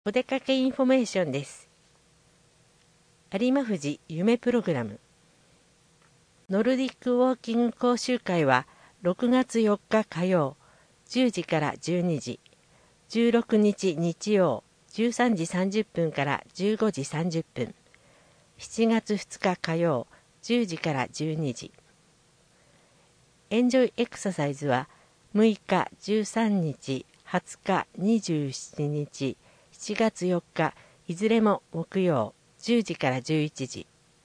お出かけインフォメーションです。有馬富士夢プログラム。ノルディックウォーキング講習会は6月4日火曜10時から12時、16日日曜13時30分から15時30分、7月2日火曜10時から12時。エンジョイエクササイズは6日、13日、20日、27日、7月4日、いずれも木曜10時から11時。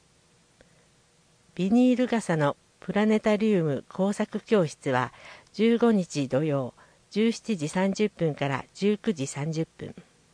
ビニール傘のプラネタリウム工作教室は15日土曜17時30分から19時30分。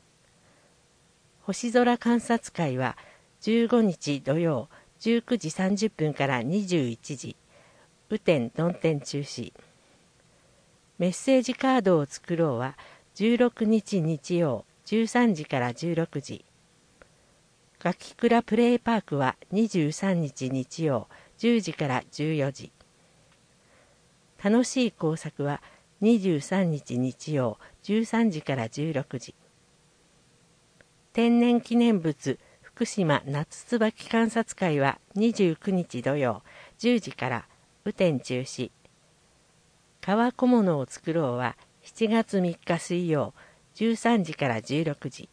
星空観察会は15日土曜19時30分から21時。雨天・曇天中止。メッセージカードを作ろうは16日日曜13時から16時。ガキクラプレイパークは23日日曜10時から14時。楽しい工作は23日日曜13時から16時。天然記念物福島夏椿観察会は29日土曜10時から雨天中止。革小物を作ろうは7月3日水曜13時から16時。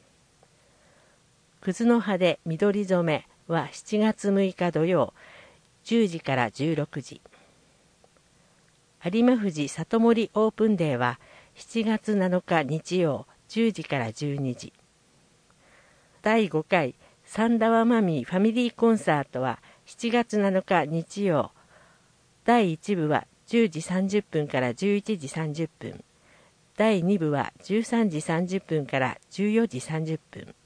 葛の葉で緑染めは7月6日土曜10時から16時。有馬富士里森オープンデーは7月7日日曜10時から12時。第5回三田和マミーファミリーコンサートは7月7日日曜。第1部は10時30分から11時30分。第2部は13時30分から14時30分。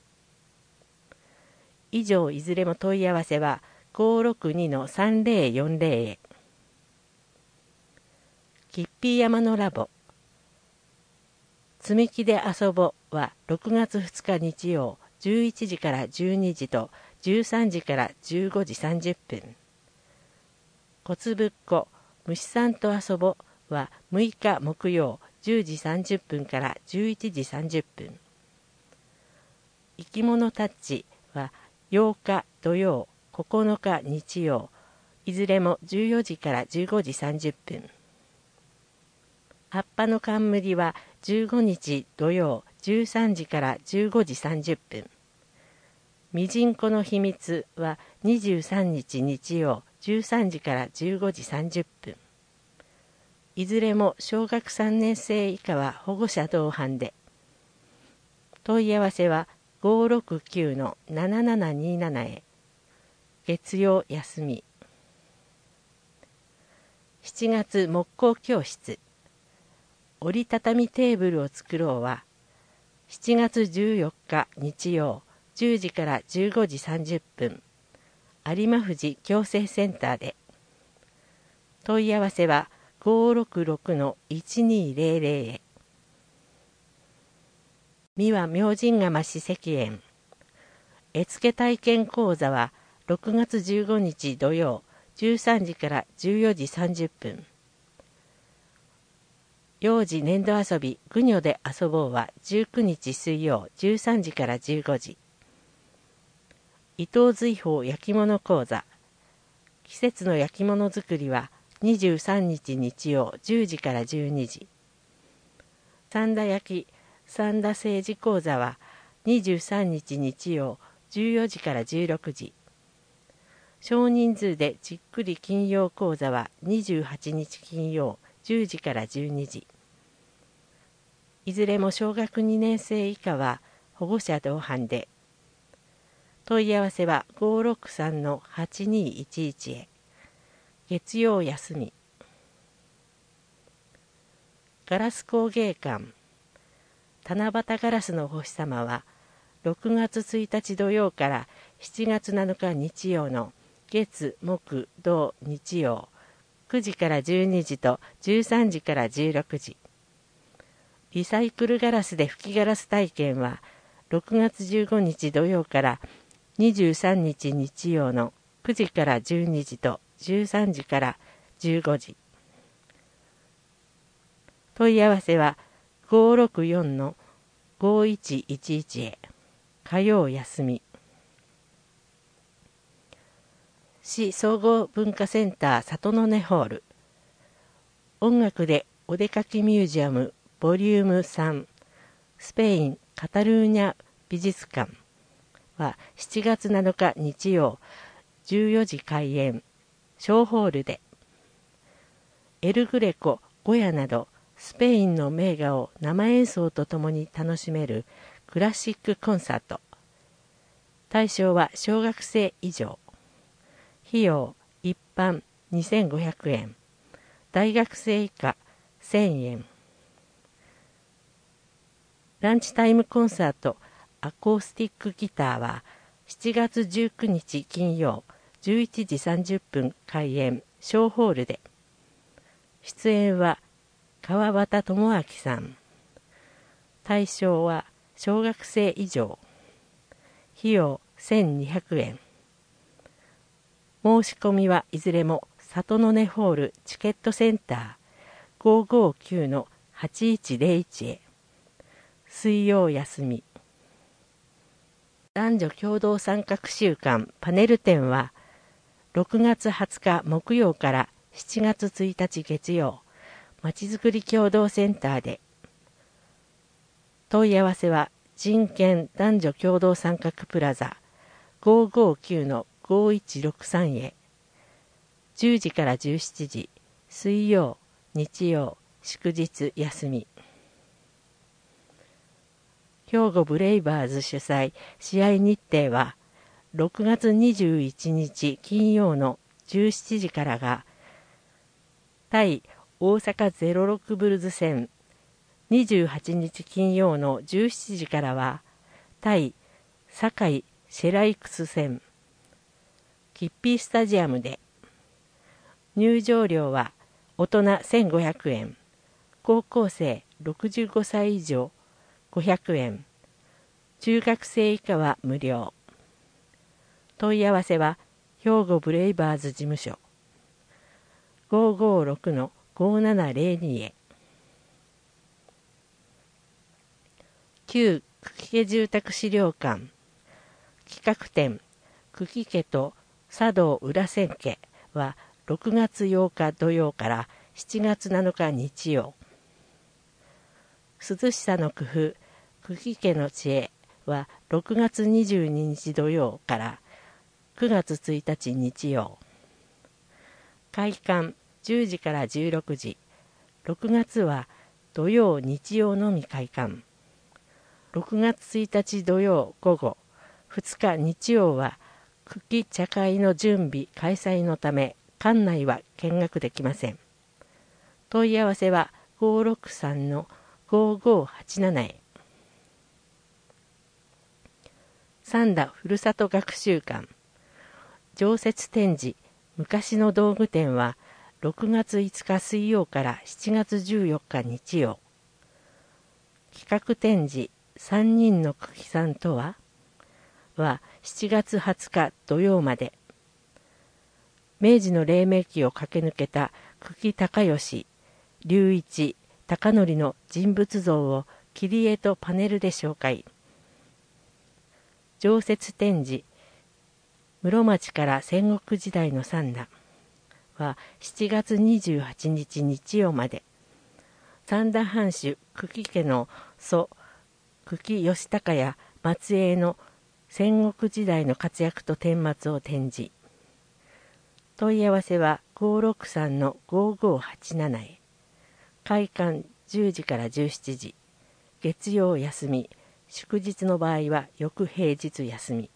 以上いずれも問い合わせは 562-3040 へ。キッピー山のラボ。積み木で遊ぼは6月2日日曜11時から12時と13時から15時30分。小ぶっこ虫さんと遊ぼは6日木曜10時30分から11時30分。生き物タッチは8日土曜9日日曜いずれも14時から15時30分。葉っぱの冠は15日土曜13時から15時30分。みじんこの秘密は23日日曜13時から15時30分。いずれも小学3年生以下は保護者同伴で。問い合わせは 569-7727 へ。月曜休み。7月木工教室。折りたたみテーブルを作ろうは7月14日日曜10時から15時30分。有馬富士矯正センターで。問い合わせは566-1200へ。三輪明神釜史跡園。絵付け体験講座は6月15日土曜13時から14時30分。幼児粘土遊びグニョで遊ぼうは19日水曜13時から15時。伊藤瑞宝焼き物講座。季節の焼き物作りは23日日曜10時から12時。三田焼き三田政治講座は23日日曜14時から16時。少人数でじっくり金曜講座は28日金曜10時から12時。いずれも小学2年生以下は保護者同伴で。問い合わせは 563-8211 へ。月曜休み。ガラス工芸館。七夕ガラスの星様は6月1日土曜から7月7日日曜の月木土日曜9時から12時と13時から16時。リサイクルガラスで吹きガラス体験は6月15日土曜から23日日曜の9時から12時と13時から15時。問い合わせは 564-8200 5111へ。火曜休み。市総合文化センター里の根ホール。音楽でお出かけミュージアムボリューム3スペインカタルーニャ美術館は7月7日日曜14時開演。小ホールでエルグレコ、ゴヤなどスペインの名画を生演奏とともに楽しめるクラシックコンサート。対象は小学生以上。費用一般2500円。大学生以下1000円。ランチタイムコンサートアコースティックギターは7月19日金曜11時30分開演。小ホールで出演は川端智明さん。対象は小学生以上。費用1200円。申し込みはいずれも里の根ホールチケットセンター 559-8101 へ。水曜休み。男女共同参画週間パネル展は6月20日木曜から7月1日月曜、まちづくり共同センターで。問い合わせは人権男女共同参画プラザ 559-5163 へ。10時から17時、水曜、日曜、祝日休み。兵庫ブレイバーズ主催試合日程は6月21日金曜の17時からが対大阪06ブルズ戦、28日金曜の17時からは対堺シェライクス戦、キッピースタジアムで。入場料は大人1500円、高校生65歳以上500円、中学生以下は無料。問い合わせは兵庫ブレイバーズ事務所 556-5702 へ。旧久喜家住宅資料館企画展久喜家と茶道裏千家は6月8日土曜から7月7日日曜。涼しさの工夫久喜家の知恵は6月22日土曜から9月1日日曜。開館10時から16時。6月は土曜日曜のみ開館。6月1日土曜午後、2日日曜は久喜茶会の準備開催のため館内は見学できません。問い合わせは 563-5587 へ。三田ふるさと学習館常設展示昔の道具展は6月5日水曜から7月14日日曜。企画展示3人の久喜さんとは7月20日土曜まで。明治の黎明期を駆け抜けた久喜孝義、隆一、孝則の人物像を切り絵とパネルで紹介。常設展示室町から戦国時代の三田は7月28日日曜まで。三田藩主久喜家の祖久喜義高や末裔の戦国時代の活躍と顛末を展示。問い合わせは 563-5587 へ。開館10時から17時。月曜休み。祝日の場合は翌平日休み。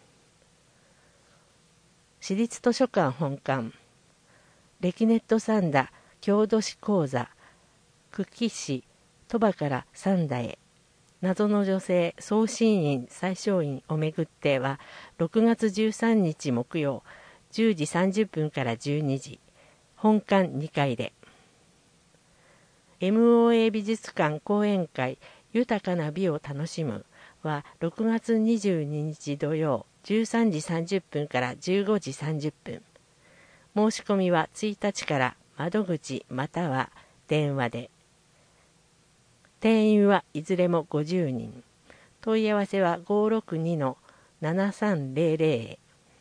市立図書館本館レキネット三田郷土史講座久喜市鳥羽から三田へ。謎の女性送信員最小院をめぐっては6月13日木曜10時30分から12時。本館2階で。MOA 美術館講演会豊かな美を楽しむは6月22日土曜13時30分から15時30分。申し込みは1日から窓口または電話で。 定員はいずれも50人。問い合わせは 562-7300 へ。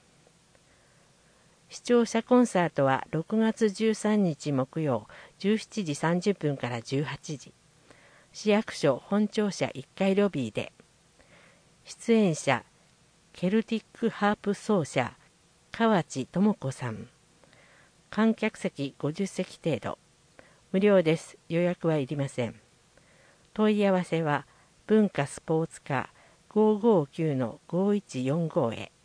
視聴者コンサートは6月13日木曜17時30分から18時。市役所本庁舎1階ロビーで。出演者、ケルティックハープ奏者、河内智子さん。観客席50席程度。無料です。予約はいりません。問い合わせは文化スポーツ課559-5145へ。